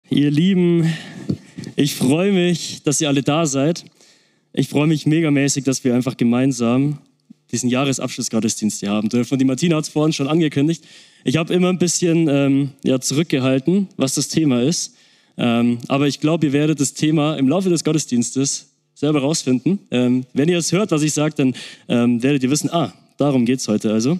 Ihr Lieben, ich freue mich, dass ihr alle da seid. Ich freue mich megamäßig, dass wir einfach gemeinsam diesen Jahresabschlussgottesdienst hier haben dürfen. Und die Martina hat es vorhin schon angekündigt. Ich habe immer ein bisschen zurückgehalten, was das Thema ist. Aber ich glaube, ihr werdet das Thema im Laufe des Gottesdienstes selber rausfinden. Wenn ihr es hört, was ich sage, dann werdet ihr wissen, darum geht es heute also.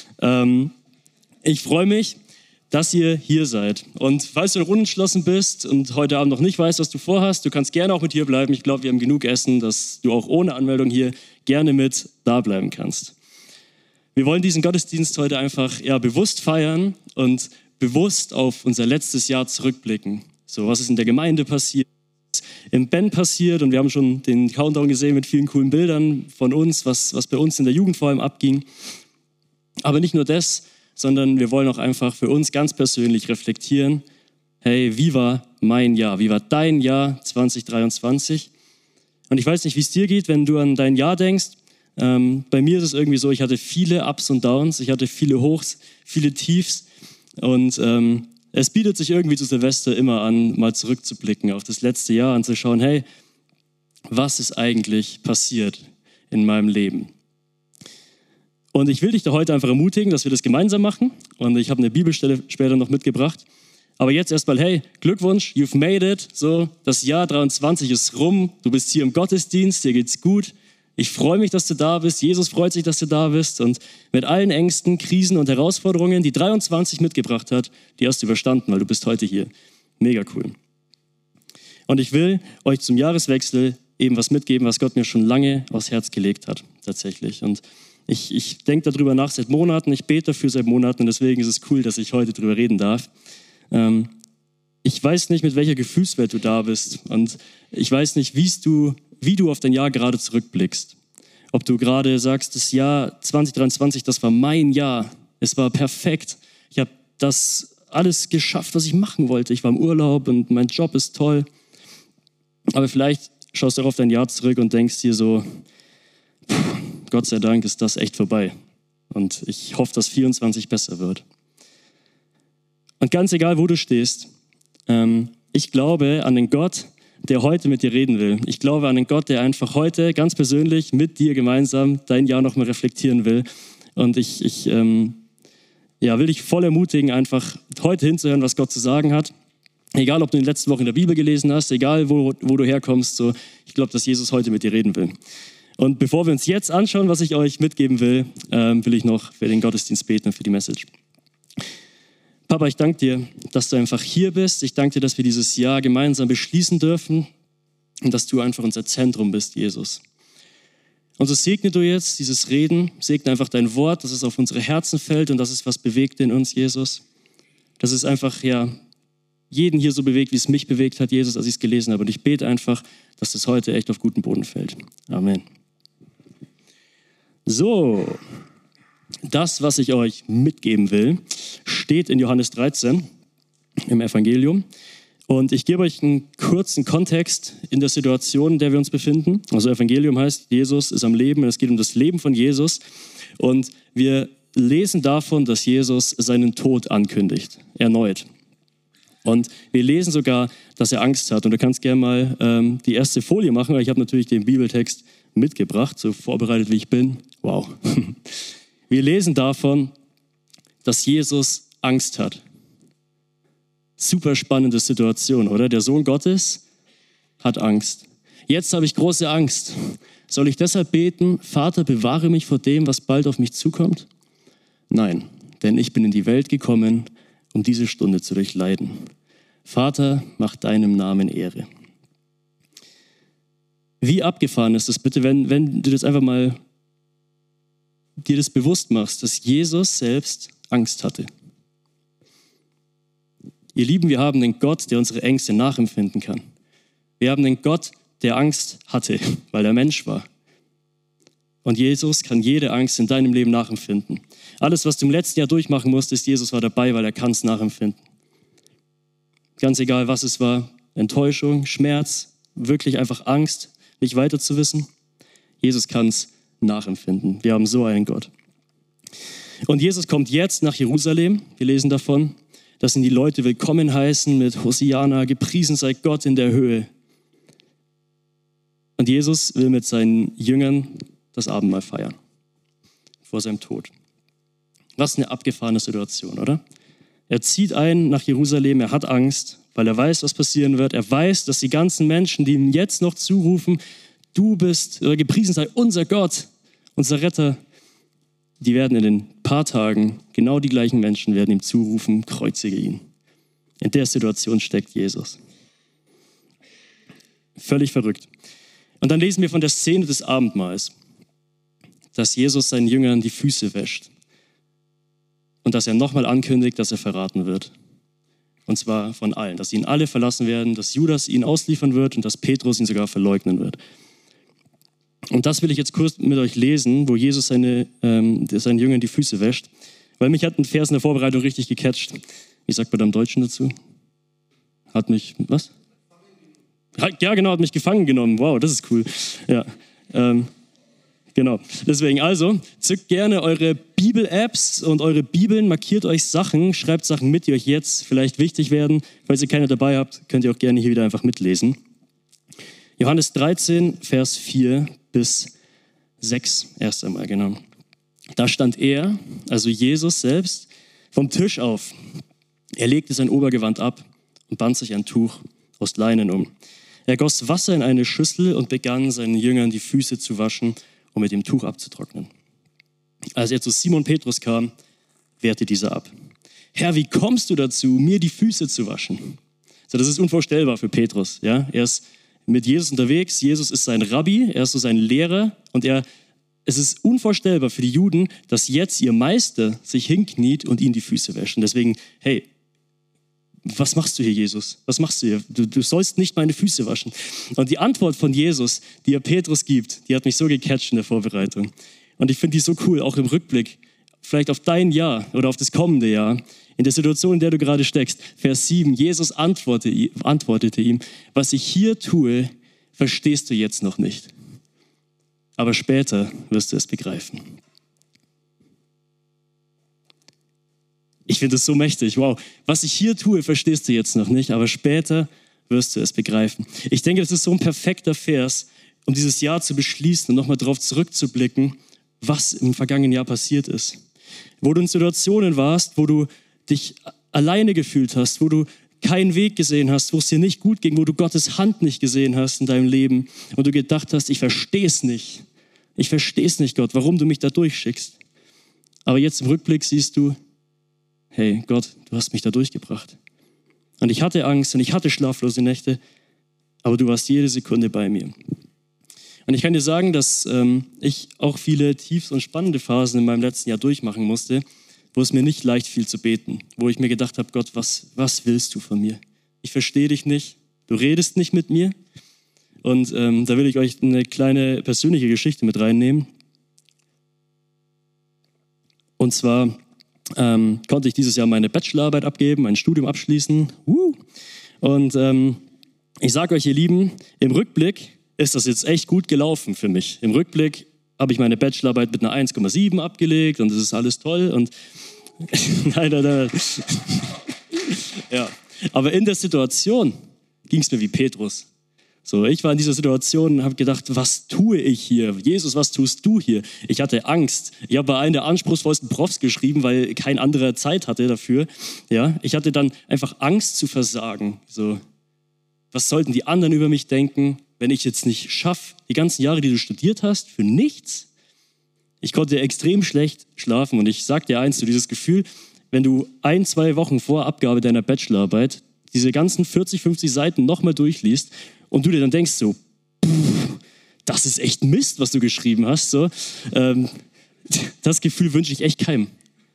Ich freue mich, dass ihr hier seid. Und falls du noch unentschlossen bist und heute Abend noch nicht weißt, was du vorhast, du kannst gerne auch mit hier bleiben. Ich glaube, wir haben genug Essen, dass du auch ohne Anmeldung hier gerne mit da bleiben kannst. Wir wollen diesen Gottesdienst heute einfach bewusst feiern und bewusst auf unser letztes Jahr zurückblicken. So, was ist in der Gemeinde passiert, was im Band passiert, und wir haben schon den Countdown gesehen mit vielen coolen Bildern von uns, was bei uns in der Jugend vor allem abging. Aber nicht nur das, sondern wir wollen auch einfach für uns ganz persönlich reflektieren, hey, wie war mein Jahr? Wie war dein Jahr 2023? Und ich weiß nicht, wie es dir geht, wenn du an dein Jahr denkst. Bei mir ist es irgendwie so, ich hatte viele Ups und Downs, ich hatte viele Hochs, viele Tiefs, und es bietet sich irgendwie zu Silvester immer an, mal zurückzublicken auf das letzte Jahr und zu schauen, hey, was ist eigentlich passiert in meinem Leben? Und ich will dich da heute einfach ermutigen, dass wir das gemeinsam machen. Und ich habe eine Bibelstelle später noch mitgebracht. Aber jetzt erstmal, hey, Glückwunsch, you've made it. So, das Jahr 23 ist rum. Du bist hier im Gottesdienst, dir geht's gut. Ich freue mich, dass du da bist. Jesus freut sich, dass du da bist. Und mit allen Ängsten, Krisen und Herausforderungen, die 23 mitgebracht hat, die hast du überstanden, weil du bist heute hier. Mega cool. Und ich will euch zum Jahreswechsel eben was mitgeben, was Gott mir schon lange aufs Herz gelegt hat, tatsächlich. Und ich denke darüber nach seit Monaten, ich bete dafür seit Monaten, und deswegen ist es cool, dass ich heute darüber reden darf. Ich weiß nicht, mit welcher Gefühlswelt du da bist, und ich weiß nicht, wie du auf dein Jahr gerade zurückblickst. Ob du gerade sagst, das Jahr 2023, das war mein Jahr, es war perfekt, ich habe das alles geschafft, was ich machen wollte. Ich war im Urlaub und mein Job ist toll. Aber vielleicht schaust du auch auf dein Jahr zurück und denkst dir so, Gott sei Dank ist das echt vorbei. Und ich hoffe, dass 24 besser wird. Und ganz egal, wo du stehst, ich glaube an den Gott, der heute mit dir reden will. Ich glaube an den Gott, der einfach heute ganz persönlich mit dir gemeinsam dein Jahr nochmal reflektieren will. Und ich will dich voll ermutigen, einfach heute hinzuhören, was Gott zu sagen hat. Egal, ob du in den letzten Wochen in der Bibel gelesen hast, egal, wo du herkommst, so, ich glaube, dass Jesus heute mit dir reden will. Und bevor wir uns jetzt anschauen, was ich euch mitgeben will, will ich noch für den Gottesdienst beten und für die Message. Papa, ich danke dir, dass du einfach hier bist. Ich danke dir, dass wir dieses Jahr gemeinsam beschließen dürfen und dass du einfach unser Zentrum bist, Jesus. Und so segne du jetzt dieses Reden, segne einfach dein Wort, dass es auf unsere Herzen fällt und dass es was bewegt in uns, Jesus. Dass es einfach, jeden hier so bewegt, wie es mich bewegt hat, Jesus, als ich es gelesen habe. Und ich bete einfach, dass das heute echt auf guten Boden fällt. Amen. So, das, was ich euch mitgeben will, steht in Johannes 13 im Evangelium. Und ich gebe euch einen kurzen Kontext in der Situation, in der wir uns befinden. Also Evangelium heißt, Jesus ist am Leben, und es geht um das Leben von Jesus. Und wir lesen davon, dass Jesus seinen Tod ankündigt, erneut. Und wir lesen sogar, dass er Angst hat. Und du kannst gerne mal die erste Folie machen, weil ich habe natürlich den Bibeltext mitgebracht, so vorbereitet wie ich bin. Wow. Wir lesen davon, dass Jesus Angst hat. Super spannende Situation, oder? Der Sohn Gottes hat Angst. Jetzt habe ich große Angst. Soll ich deshalb beten, Vater, bewahre mich vor dem, was bald auf mich zukommt? Nein, denn ich bin in die Welt gekommen, um diese Stunde zu durchleiden. Vater, mach deinem Namen Ehre. Wie abgefahren ist das bitte, wenn du das einfach mal dir das bewusst machst, dass Jesus selbst Angst hatte. Ihr Lieben, wir haben einen Gott, der unsere Ängste nachempfinden kann. Wir haben einen Gott, der Angst hatte, weil er Mensch war. Und Jesus kann jede Angst in deinem Leben nachempfinden. Alles, was du im letzten Jahr durchmachen musstest, Jesus war dabei, weil er kann es nachempfinden. Ganz egal, was es war, Enttäuschung, Schmerz, wirklich einfach Angst, nicht weiter zu wissen. Jesus kann es nachempfinden. Wir haben so einen Gott. Und Jesus kommt jetzt nach Jerusalem, wir lesen davon, dass ihn die Leute willkommen heißen mit Hosianna, gepriesen sei Gott in der Höhe. Und Jesus will mit seinen Jüngern das Abendmahl feiern, vor seinem Tod. Was eine abgefahrene Situation, oder? Er zieht ein nach Jerusalem, er hat Angst, weil er weiß, was passieren wird. Er weiß, dass die ganzen Menschen, die ihm jetzt noch zurufen, du bist, oder gepriesen sei unser Gott, unser Retter, die werden in den paar Tagen, genau die gleichen Menschen werden ihm zurufen, kreuzige ihn. In der Situation steckt Jesus. Völlig verrückt. Und dann lesen wir von der Szene des Abendmahls, dass Jesus seinen Jüngern die Füße wäscht und dass er nochmal ankündigt, dass er verraten wird. Und zwar von allen, dass ihn alle verlassen werden, dass Judas ihn ausliefern wird und dass Petrus ihn sogar verleugnen wird. Und das will ich jetzt kurz mit euch lesen, wo Jesus seinen Jüngern die Füße wäscht, weil mich hat ein Vers in der Vorbereitung richtig gecatcht. Wie sagt man da im Deutschen dazu? Hat mich, was? Ja, genau, hat mich gefangen genommen. Wow, das ist cool. Ja, genau. Deswegen also, zückt gerne eure Bibel-Apps und eure Bibeln, markiert euch Sachen, schreibt Sachen mit, die euch jetzt vielleicht wichtig werden. Falls ihr keine dabei habt, könnt ihr auch gerne hier wieder einfach mitlesen. Johannes 13, Vers 4 bis 6 erst einmal, genau. Da stand er, also Jesus selbst, vom Tisch auf. Er legte sein Obergewand ab und band sich ein Tuch aus Leinen um. Er goss Wasser in eine Schüssel und begann seinen Jüngern die Füße zu waschen, um mit dem Tuch abzutrocknen. Als er zu Simon Petrus kam, wehrte dieser ab. Herr, wie kommst du dazu, mir die Füße zu waschen? So, das ist unvorstellbar für Petrus. Ja? Er ist mit Jesus unterwegs, Jesus ist sein Rabbi, er ist so sein Lehrer und es ist unvorstellbar für die Juden, dass jetzt ihr Meister sich hinkniet und ihnen die Füße wäscht. Und deswegen, hey, was machst du hier, Jesus? Was machst du hier? Du sollst nicht meine Füße waschen. Und die Antwort von Jesus, die er Petrus gibt, die hat mich so gecatcht in der Vorbereitung. Und ich finde die so cool, auch im Rückblick, vielleicht auf dein Jahr oder auf das kommende Jahr, in der Situation, in der du gerade steckst. Vers 7, Jesus antwortete ihm, was ich hier tue, verstehst du jetzt noch nicht. Aber später wirst du es begreifen. Ich finde es so mächtig. Wow, was ich hier tue, verstehst du jetzt noch nicht, aber später wirst du es begreifen. Ich denke, das ist so ein perfekter Vers, um dieses Jahr zu beschließen und nochmal darauf zurückzublicken, was im vergangenen Jahr passiert ist. Wo du in Situationen warst, wo du dich alleine gefühlt hast, wo du keinen Weg gesehen hast, wo es dir nicht gut ging, wo du Gottes Hand nicht gesehen hast in deinem Leben und du gedacht hast, ich verstehe es nicht. Ich verstehe es nicht, Gott, warum du mich da durchschickst. Aber jetzt im Rückblick siehst du, hey Gott, du hast mich da durchgebracht. Und ich hatte Angst und ich hatte schlaflose Nächte, aber du warst jede Sekunde bei mir. Und ich kann dir sagen, dass ich auch viele tiefste und spannende Phasen in meinem letzten Jahr durchmachen musste, wo es mir nicht leicht fiel zu beten, wo ich mir gedacht habe, Gott, was willst du von mir? Ich verstehe dich nicht, du redest nicht mit mir. Und da will ich euch eine kleine persönliche Geschichte mit reinnehmen. Und zwar konnte ich dieses Jahr meine Bachelorarbeit abgeben, mein Studium abschließen. Und ich sage euch, ihr Lieben, im Rückblick ist das jetzt echt gut gelaufen für mich. Im Rückblick habe ich meine Bachelorarbeit mit einer 1,7 abgelegt und das ist alles toll. Und nein. Ja. Aber in der Situation ging es mir wie Petrus. So, ich war in dieser Situation und habe gedacht, was tue ich hier? Jesus, was tust du hier? Ich hatte Angst. Ich habe bei einem der anspruchsvollsten Profs geschrieben, weil kein anderer Zeit hatte dafür. Ja, ich hatte dann einfach Angst zu versagen. So, was sollten die anderen über mich denken, wenn ich jetzt nicht schaffe, die ganzen Jahre, die du studiert hast, für nichts? Ich konnte extrem schlecht schlafen und ich sag dir eins, so dieses Gefühl, wenn du 1-2 Wochen vor Abgabe deiner Bachelorarbeit diese ganzen 40, 50 Seiten nochmal durchliest und du dir dann denkst so, das ist echt Mist, was du geschrieben hast. So, das Gefühl wünsche ich echt keinem.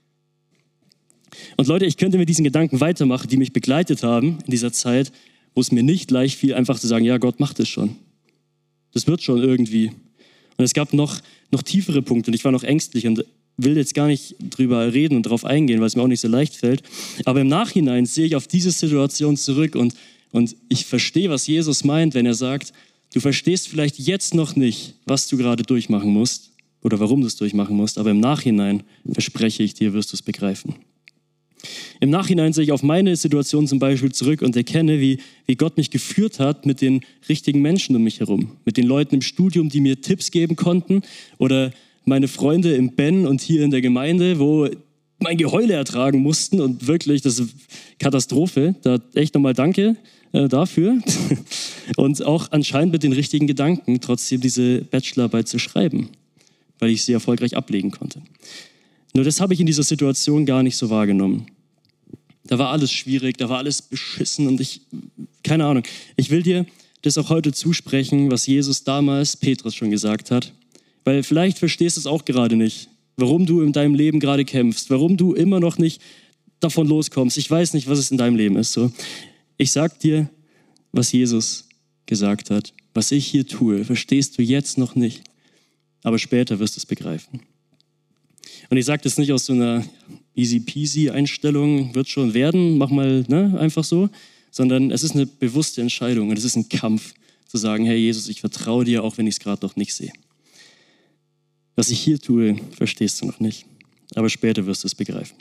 Und Leute, ich könnte mit diesen Gedanken weitermachen, die mich begleitet haben in dieser Zeit, wo es mir nicht leicht fiel, einfach zu sagen, ja, Gott macht es schon. Das wird schon irgendwie. Und es gab noch tiefere Punkte und ich war noch ängstlich und will jetzt gar nicht drüber reden und darauf eingehen, weil es mir auch nicht so leicht fällt. Aber im Nachhinein sehe ich auf diese Situation zurück und ich verstehe, was Jesus meint, wenn er sagt, du verstehst vielleicht jetzt noch nicht, was du gerade durchmachen musst oder warum du es durchmachen musst, aber im Nachhinein, verspreche ich dir, wirst du es begreifen. Im Nachhinein sehe ich auf meine Situation zum Beispiel zurück und erkenne, wie Gott mich geführt hat mit den richtigen Menschen um mich herum. Mit den Leuten im Studium, die mir Tipps geben konnten, oder meine Freunde im Ben und hier in der Gemeinde, wo mein Geheule ertragen mussten und wirklich, das ist Katastrophe. Da echt nochmal danke dafür. Und auch anscheinend mit den richtigen Gedanken trotzdem diese Bachelorarbeit zu schreiben, weil ich sie erfolgreich ablegen konnte. Nur das habe ich in dieser Situation gar nicht so wahrgenommen. Da war alles schwierig, da war alles beschissen und keine Ahnung. Ich will dir das auch heute zusprechen, was Jesus damals Petrus schon gesagt hat. Weil vielleicht verstehst du es auch gerade nicht, warum du in deinem Leben gerade kämpfst, warum du immer noch nicht davon loskommst. Ich weiß nicht, was es in deinem Leben ist. So. Ich sag dir, was Jesus gesagt hat. Was ich hier tue, verstehst du jetzt noch nicht. Aber später wirst du es begreifen. Und ich sage das nicht aus so einer easy-peasy-Einstellung, wird schon werden, mach mal einfach so, sondern es ist eine bewusste Entscheidung und es ist ein Kampf, zu sagen, hey Jesus, ich vertraue dir, auch wenn ich es gerade noch nicht sehe. Was ich hier tue, verstehst du noch nicht, aber später wirst du es begreifen.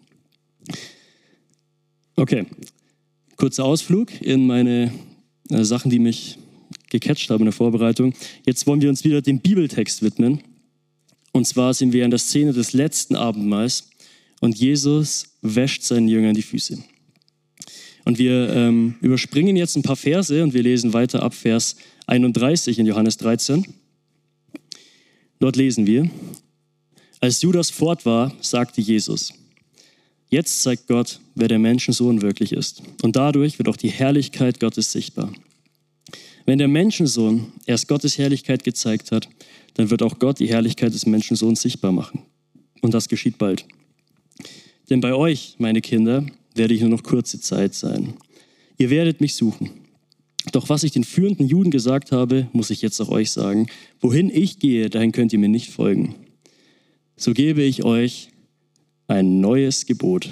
Okay, kurzer Ausflug in meine Sachen, die mich gecatcht haben in der Vorbereitung. Jetzt wollen wir uns wieder dem Bibeltext widmen. Und zwar sind wir in der Szene des letzten Abendmahls und Jesus wäscht seinen Jüngern die Füße. Und wir überspringen jetzt ein paar Verse und wir lesen weiter ab Vers 31 in Johannes 13. Dort lesen wir: Als Judas fort war, sagte Jesus: Jetzt zeigt Gott, wer der Menschensohn wirklich ist. Und dadurch wird auch die Herrlichkeit Gottes sichtbar. Wenn der Menschensohn erst Gottes Herrlichkeit gezeigt hat, dann wird auch Gott die Herrlichkeit des Menschensohns sichtbar machen. Und das geschieht bald. Denn bei euch, meine Kinder, werde ich nur noch kurze Zeit sein. Ihr werdet mich suchen. Doch was ich den führenden Juden gesagt habe, muss ich jetzt auch euch sagen. Wohin ich gehe, dahin könnt ihr mir nicht folgen. So gebe ich euch ein neues Gebot.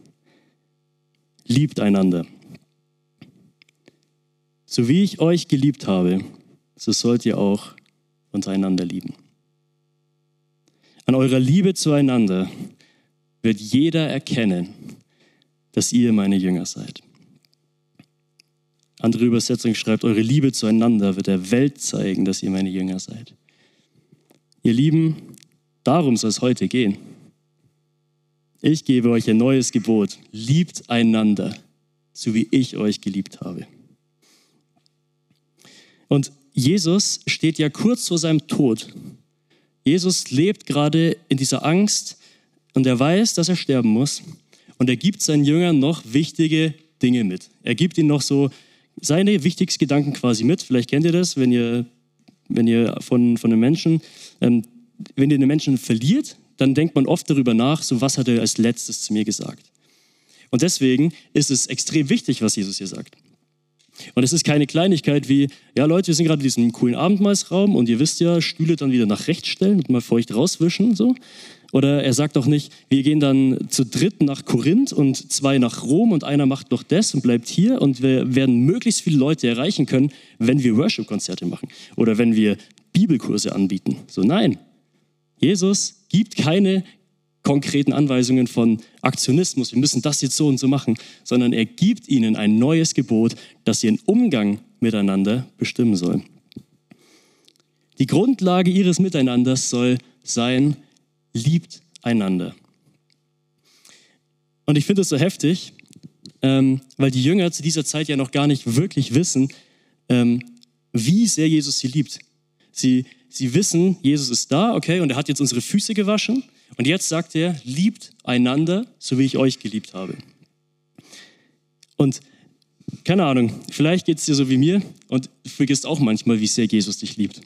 Liebt einander. So wie ich euch geliebt habe, so sollt ihr auch untereinander lieben. An eurer Liebe zueinander wird jeder erkennen, dass ihr meine Jünger seid. Andere Übersetzung schreibt, eure Liebe zueinander wird der Welt zeigen, dass ihr meine Jünger seid. Ihr Lieben, darum soll es heute gehen. Ich gebe euch ein neues Gebot. Liebt einander, so wie ich euch geliebt habe. Und Jesus steht ja kurz vor seinem Tod. Jesus lebt gerade in dieser Angst und er weiß, dass er sterben muss. Und er gibt seinen Jüngern noch wichtige Dinge mit. Er gibt ihnen noch so seine wichtigsten Gedanken quasi mit. Vielleicht kennt ihr das, wenn ihr von einem Menschen, wenn ihr einen Menschen verliert, dann denkt man oft darüber nach, so was hat er als letztes zu mir gesagt. Und deswegen ist es extrem wichtig, was Jesus hier sagt. Und es ist keine Kleinigkeit wie, ja Leute, wir sind gerade in diesem coolen Abendmahlsraum und ihr wisst ja, Stühle dann wieder nach rechts stellen und mal feucht rauswischen. So. Oder er sagt auch nicht, wir gehen dann zu dritt nach Korinth und 2 nach Rom und einer macht noch das und bleibt hier und wir werden möglichst viele Leute erreichen können, wenn wir Worship-Konzerte machen oder wenn wir Bibelkurse anbieten. So nein, Jesus gibt keine konkreten Anweisungen von Aktionismus, wir müssen das jetzt so und so machen, sondern er gibt ihnen ein neues Gebot, das ihren Umgang miteinander bestimmen soll. Die Grundlage ihres Miteinanders soll sein, liebt einander. Und ich finde das so heftig, weil die Jünger zu dieser Zeit ja noch gar nicht wirklich wissen, wie sehr Jesus sie liebt. Sie wissen, Jesus ist da, okay, und er hat jetzt unsere Füße gewaschen. Und jetzt sagt er, liebt einander, so wie ich euch geliebt habe. Und keine Ahnung, vielleicht geht es dir so wie mir und du vergisst auch manchmal, wie sehr Jesus dich liebt.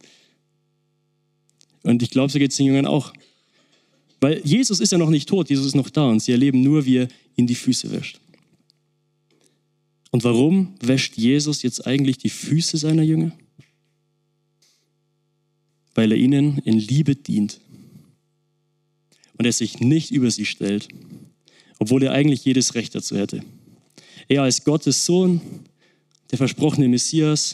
Und ich glaube, so geht es den Jüngern auch. Weil Jesus ist ja noch nicht tot, Jesus ist noch da und sie erleben nur, wie er ihnen die Füße wäscht. Und warum wäscht Jesus jetzt eigentlich die Füße seiner Jünger? Weil er ihnen in Liebe dient. Und er sich nicht über sie stellt, obwohl er eigentlich jedes Recht dazu hätte. Er als Gottes Sohn, der versprochene Messias,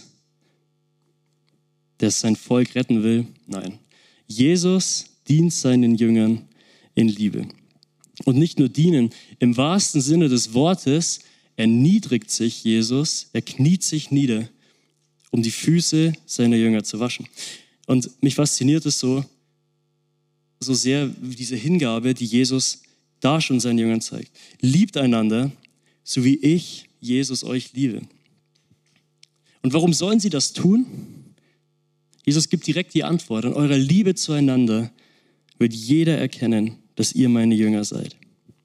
der sein Volk retten will, nein. Jesus dient seinen Jüngern in Liebe. Und nicht nur dienen, im wahrsten Sinne des Wortes erniedrigt sich Jesus, er kniet sich nieder, um die Füße seiner Jünger zu waschen. Und mich fasziniert es so sehr, diese Hingabe, die Jesus da schon seinen Jüngern zeigt. Liebt einander, so wie ich, Jesus, euch liebe. Und warum sollen sie das tun? Jesus gibt direkt die Antwort. An eurer Liebe zueinander wird jeder erkennen, dass ihr meine Jünger seid.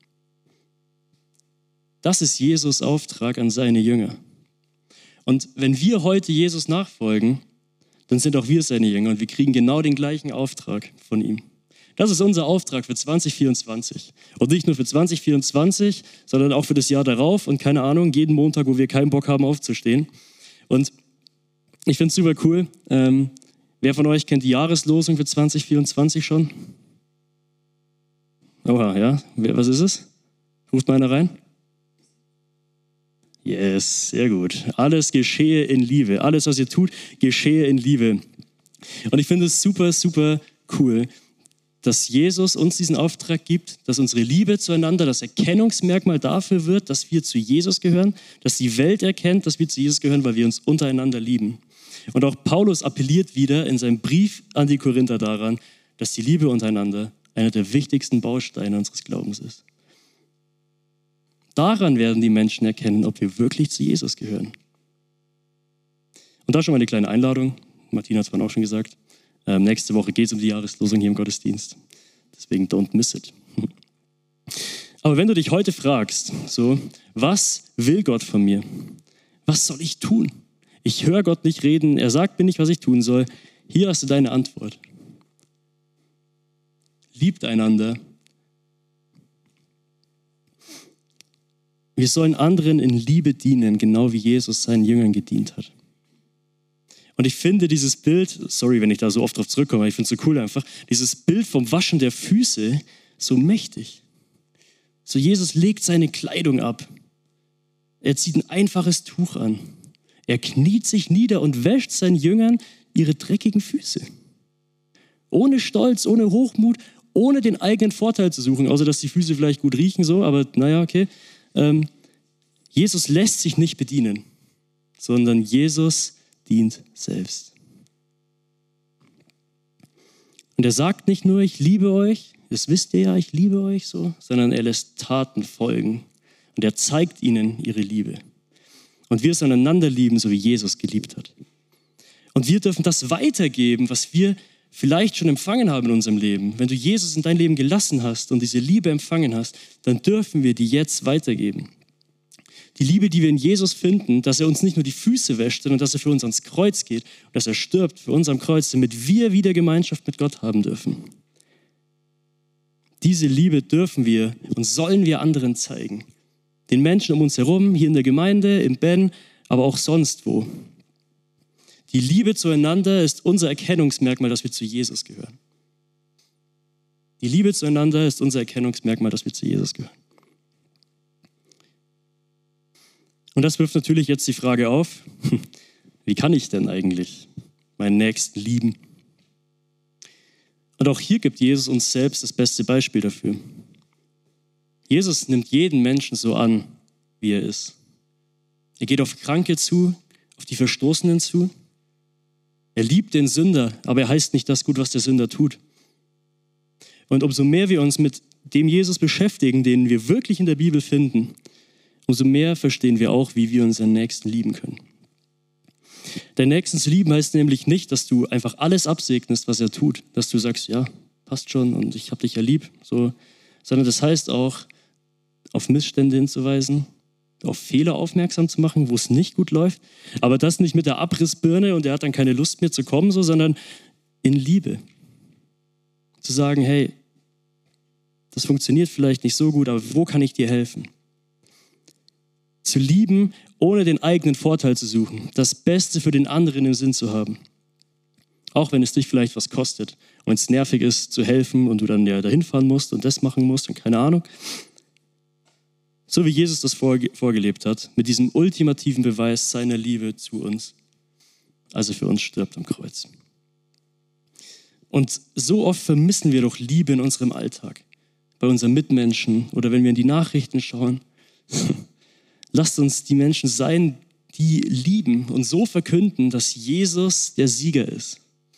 Das ist Jesus' Auftrag an seine Jünger. Und wenn wir heute Jesus nachfolgen, dann sind auch wir seine Jünger und wir kriegen genau den gleichen Auftrag von ihm. Das ist unser Auftrag für 2024. Und nicht nur für 2024, sondern auch für das Jahr darauf und keine Ahnung, jeden Montag, wo wir keinen Bock haben aufzustehen. Und ich finde es super cool. Wer von euch kennt die Jahreslosung für 2024 schon? Oha, ja. Was ist es? Ruft mal einer rein. Yes, sehr gut. Alles geschehe in Liebe. Alles, was ihr tut, geschehe in Liebe. Und ich finde es super, super cool, dass Jesus uns diesen Auftrag gibt, dass unsere Liebe zueinander das Erkennungsmerkmal dafür wird, dass wir zu Jesus gehören, dass die Welt erkennt, dass wir zu Jesus gehören, weil wir uns untereinander lieben. Und auch Paulus appelliert wieder in seinem Brief an die Korinther daran, dass die Liebe untereinander einer der wichtigsten Bausteine unseres Glaubens ist. Daran werden die Menschen erkennen, ob wir wirklich zu Jesus gehören. Und da schon mal eine kleine Einladung. Martina hat es vorhin auch schon gesagt. Nächste Woche geht es um die Jahreslosung hier im Gottesdienst. Deswegen don't miss it. Aber wenn du dich heute fragst, so, was will Gott von mir? Was soll ich tun? Ich höre Gott nicht reden, er sagt mir nicht, was ich tun soll. Hier hast du deine Antwort. Liebt einander. Wir sollen anderen in Liebe dienen, genau wie Jesus seinen Jüngern gedient hat. Und ich finde dieses Bild, sorry, wenn ich da so oft drauf zurückkomme, aber ich finde es so cool einfach, dieses Bild vom Waschen der Füße so mächtig. So Jesus legt seine Kleidung ab. Er zieht ein einfaches Tuch an. Er kniet sich nieder und wäscht seinen Jüngern ihre dreckigen Füße. Ohne Stolz, ohne Hochmut, ohne den eigenen Vorteil zu suchen, außer dass die Füße vielleicht gut riechen, so, aber naja, okay. Jesus lässt sich nicht bedienen, sondern Jesus dient selbst. Und er sagt nicht nur, ich liebe euch, das wisst ihr ja, ich liebe euch so, sondern er lässt Taten folgen und er zeigt ihnen ihre Liebe. Und wir sollen einander lieben, so wie Jesus geliebt hat. Und wir dürfen das weitergeben, was wir vielleicht schon empfangen haben in unserem Leben. Wenn du Jesus in dein Leben gelassen hast und diese Liebe empfangen hast, dann dürfen wir die jetzt weitergeben. Die Liebe, die wir in Jesus finden, dass er uns nicht nur die Füße wäscht, sondern dass er für uns ans Kreuz geht und dass er stirbt für uns am Kreuz, damit wir wieder Gemeinschaft mit Gott haben dürfen. Diese Liebe dürfen wir und sollen wir anderen zeigen. Den Menschen um uns herum, hier in der Gemeinde, im Ben, aber auch sonst wo. Die Liebe zueinander ist unser Erkennungsmerkmal, dass wir zu Jesus gehören. Die Liebe zueinander ist unser Erkennungsmerkmal, dass wir zu Jesus gehören. Und das wirft natürlich jetzt die Frage auf, wie kann ich denn eigentlich meinen Nächsten lieben? Und auch hier gibt Jesus uns selbst das beste Beispiel dafür. Jesus nimmt jeden Menschen so an, wie er ist. Er geht auf Kranke zu, auf die Verstoßenen zu. Er liebt den Sünder, aber er heißt nicht das gut, was der Sünder tut. Und umso mehr wir uns mit dem Jesus beschäftigen, den wir wirklich in der Bibel finden, umso mehr verstehen wir auch, wie wir unseren Nächsten lieben können. Den Nächsten zu lieben heißt nämlich nicht, dass du einfach alles absegnest, was er tut. Dass du sagst, ja, passt schon und ich habe dich ja lieb. So. Sondern das heißt auch, auf Missstände hinzuweisen, auf Fehler aufmerksam zu machen, wo es nicht gut läuft. Aber das nicht mit der Abrissbirne und er hat dann keine Lust mehr zu kommen, so, sondern in Liebe. Zu sagen, hey, das funktioniert vielleicht nicht so gut, aber wo kann ich dir helfen? Zu lieben, ohne den eigenen Vorteil zu suchen. Das Beste für den anderen im Sinn zu haben. Auch wenn es dich vielleicht was kostet. Und wenn es nervig ist, zu helfen und du dann ja dahin fahren musst und das machen musst und keine Ahnung. So wie Jesus das vorgelebt hat, mit diesem ultimativen Beweis seiner Liebe zu uns, als er für uns stirbt am Kreuz. Und so oft vermissen wir doch Liebe in unserem Alltag. bei unseren Mitmenschen oder wenn wir in die Nachrichten schauen. Lasst uns die Menschen sein, die lieben und so verkünden, dass Jesus der Sieger ist.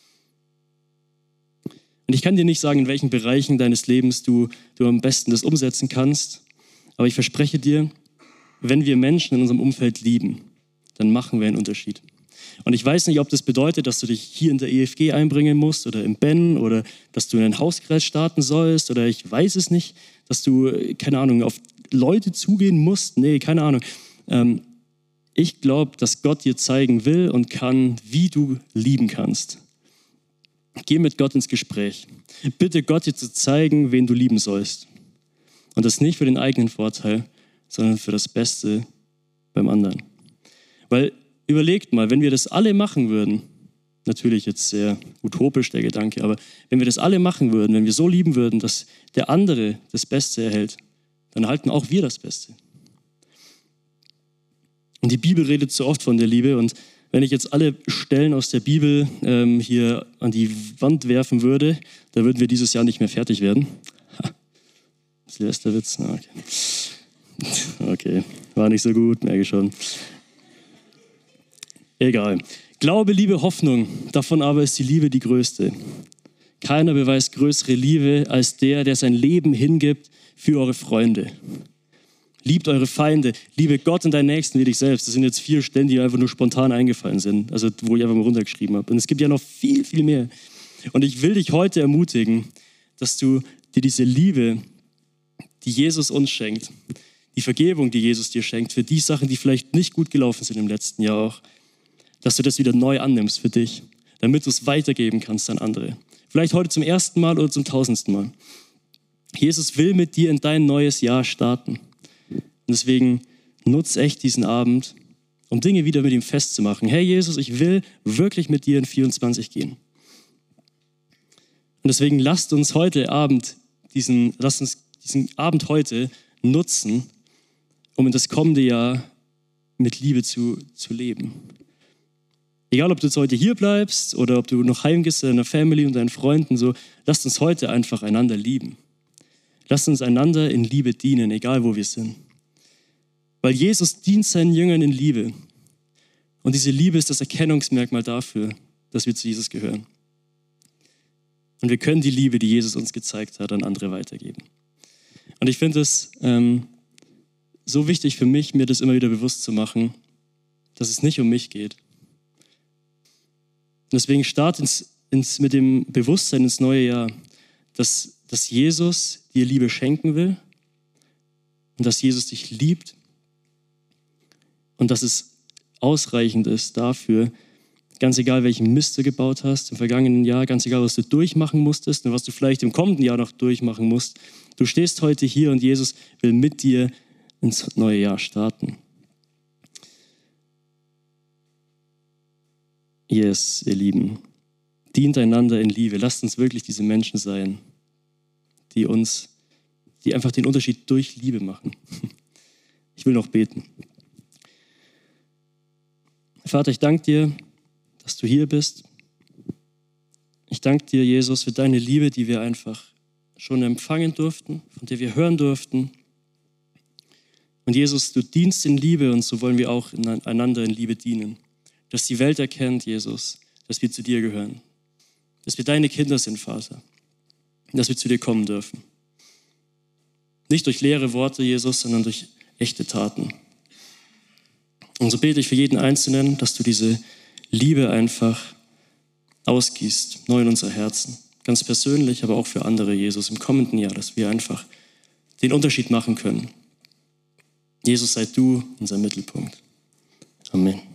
Und ich kann dir nicht sagen, in welchen Bereichen deines Lebens du am besten das umsetzen kannst, aber ich verspreche dir, wenn wir Menschen in unserem Umfeld lieben, dann machen wir einen Unterschied. Und ich weiß nicht, ob das bedeutet, dass du dich hier in der EFG einbringen musst oder im Ben oder dass du in einen Hauskreis starten sollst oder ich weiß es nicht, dass du, keine Ahnung, auf Leute zugehen musst. Nee, keine Ahnung. Ich glaube, dass Gott dir zeigen will und kann, wie du lieben kannst. Geh mit Gott ins Gespräch. Bitte Gott dir zu zeigen, wen du lieben sollst. Und das nicht für den eigenen Vorteil, sondern für das Beste beim anderen. Weil überlegt mal, wenn wir das alle machen würden, natürlich jetzt sehr utopisch der Gedanke, aber wenn wir das alle machen würden, wenn wir so lieben würden, dass der andere das Beste erhält, dann erhalten auch wir das Beste. Und die Bibel redet so oft von der Liebe und wenn ich jetzt alle Stellen aus der Bibel hier an die Wand werfen würde, dann würden wir dieses Jahr nicht mehr fertig werden. Silvesterwitz? Okay, war nicht so gut, merke ich schon. Egal. Glaube, Liebe, Hoffnung, davon aber ist die Liebe die größte. Keiner beweist größere Liebe als der sein Leben hingibt für eure Freunde. Liebt eure Feinde, liebe Gott und deinen Nächsten wie dich selbst. Das sind jetzt 4 Stellen, die mir einfach nur spontan eingefallen sind, also wo ich einfach mal runtergeschrieben habe. Und es gibt ja noch viel, viel mehr. Und ich will dich heute ermutigen, dass du dir diese Liebe, die Jesus uns schenkt, die Vergebung, die Jesus dir schenkt, für die Sachen, die vielleicht nicht gut gelaufen sind im letzten Jahr auch, dass du das wieder neu annimmst für dich, damit du es weitergeben kannst an andere. Vielleicht heute zum 1. Mal oder zum 1000. Mal. Jesus will mit dir in dein neues Jahr starten. Und deswegen nutz echt diesen Abend, um Dinge wieder mit ihm festzumachen. Hey Jesus, ich will wirklich mit dir in 24 gehen. Und deswegen lasst uns diesen Abend heute nutzen, um in das kommende Jahr mit Liebe zu leben. Egal, ob du jetzt heute hier bleibst oder ob du noch heimgehst zu deiner Family und deinen Freunden, so, lasst uns heute einfach einander lieben. Lasst uns einander in Liebe dienen, egal wo wir sind. Weil Jesus dient seinen Jüngern in Liebe. Und diese Liebe ist das Erkennungsmerkmal dafür, dass wir zu Jesus gehören. Und wir können die Liebe, die Jesus uns gezeigt hat, an andere weitergeben. Und ich finde es so wichtig für mich, mir das immer wieder bewusst zu machen, dass es nicht um mich geht. Und deswegen start mit dem Bewusstsein ins neue Jahr, dass Jesus dir Liebe schenken will und dass Jesus dich liebt und dass es ausreichend ist dafür, ganz egal welchen Mist du gebaut hast im vergangenen Jahr, ganz egal was du durchmachen musstest und was du vielleicht im kommenden Jahr noch durchmachen musst, du stehst heute hier und Jesus will mit dir ins neue Jahr starten. Yes, ihr Lieben, dient einander in Liebe. Lasst uns wirklich diese Menschen sein, die einfach den Unterschied durch Liebe machen. Ich will noch beten. Vater, ich danke dir, dass du hier bist. Ich danke dir, Jesus, für deine Liebe, die wir einfach schon empfangen durften, von der wir hören durften. Und Jesus, du dienst in Liebe und so wollen wir auch einander in Liebe dienen. Dass die Welt erkennt, Jesus, dass wir zu dir gehören. Dass wir deine Kinder sind, Vater. Und dass wir zu dir kommen dürfen. Nicht durch leere Worte, Jesus, sondern durch echte Taten. Und so bete ich für jeden Einzelnen, dass du diese Liebe einfach ausgießt, neu in unser Herzen. Ganz persönlich, aber auch für andere, Jesus, im kommenden Jahr, dass wir einfach den Unterschied machen können. Jesus, sei du unser Mittelpunkt. Amen.